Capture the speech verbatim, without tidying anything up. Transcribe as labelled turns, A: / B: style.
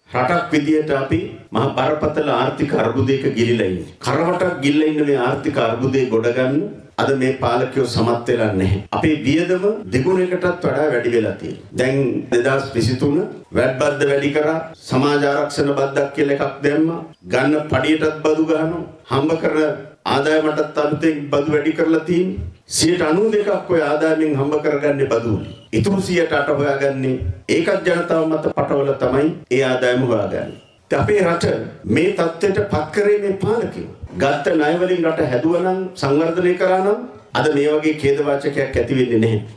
A: රටක් විදියට අපි මහා බරපතල ආර්ථික අර්බුදයක ගිලිලා ඉන්නේ. කරවටක් ගිල්ලා ඉන්න මේ ආර්ථික අර්බුදේ ගොඩ ගන්න අද මේ පාලකයෝ සමත් වෙලා නැහැ. අපේ වියදම දෙගුණයකටත් වඩා වැඩි වෙලා තියෙනවා. දැන් දෙදාස් විසිතුන වැට් බද්ද වැඩි කරා, සමාජ ආරක්ෂණ බද්දක් කියලා එකක් දැම්මා. ගන්න පඩියටත් බදු ගහනවා. හම්බ කරන ආදායමටත් අලුතෙන් බදු වැඩි කරලා තියෙනවා. සියයට අනූ දෙකක් ඔය ආදායමෙන් හම්බ කරගන්නේ බදුවලින්. ඉතුරු සියයට අට හොයාගන්නේ ඒකත් ජනතාව මත පටවල තමයි ඒ ආදායම හොයාගන්නේ. අපේ රට මේ තත්ත්වයට පත් කරේ මේ පාලකයෝ. ගත්ත ණය වලින් රට හැදුවා නම්, සංවර්ධනය කරා නම් අද මේ වගේ ඛේද වාචකයක් ඇති වෙන්නේ නැහැ.